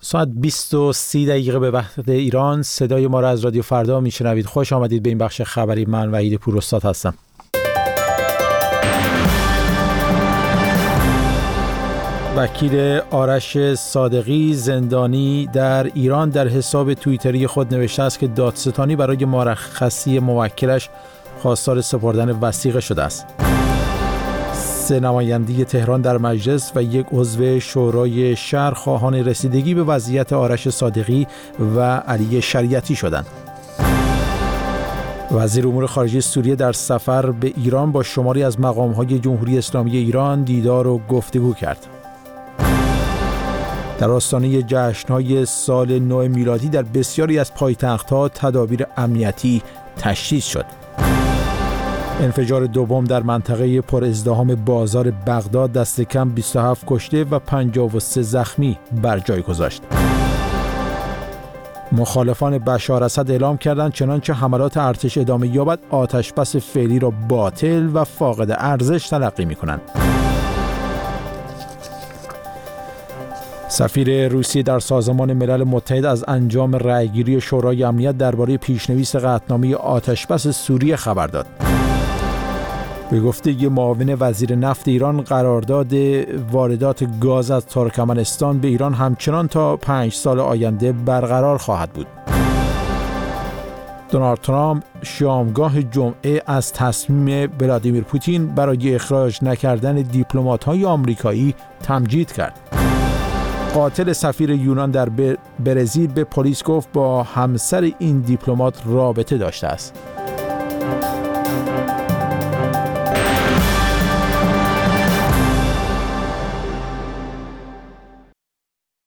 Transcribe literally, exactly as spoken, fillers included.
ساعت بیست و سی دقیقه به وقت ایران. صدای ما را از رادیو فردا میشنوید. خوش آمدید به این بخش خبری. من وحید پوراستاد هستم. وکیل آرش صادقی زندانی در ایران در حساب توییتری خود نوشته است که دادستانی برای مرخصی موکلش خواستار سپردن وثیقه شده است. سه نماینده تهران در مجلس و یک عضو شورای شهر خواهان رسیدگی به وضعیت آرش صادقی و علی شریعتی شدند. وزیر امور خارجه سوریه در سفر به ایران با شماری از مقام‌های جمهوری اسلامی ایران دیدار و گفتگو کرد. در آستانه جشن‌های سال نو میلادی در بسیاری از پایتخت‌ها تدابیر امنیتی تشدید شد. انفجار دوم در منطقه پر ازدحام بازار بغداد دست کم بیست و هفت کشته و پنجاه و سه زخمی بر جای گذاشت. مخالفان بشار اسد اعلام کردند چنانچه حملات ارتش ادامه یابد آتشبس فعلی را باطل و فاقد ارزش تلقی می‌کنند. سفیر روسیه در سازمان ملل متحد از انجام رأیگیری شورای امنیت درباره پیشنویس قطعنامه آتشبس سوریه خبر داد. به گفته معاون وزیر نفت ایران، قرارداد واردات گاز از ترکمنستان به ایران همچنان تا پنج سال آینده برقرار خواهد بود. دونالد ترامپ شامگاه جمعه از تصمیم ولادیمیر پوتین برای اخراج نکردن دیپلمات‌های آمریکایی تمجید کرد. قاتل سفیر یونان در برزیل به پلیس گفت با همسر این دیپلمات رابطه داشته است.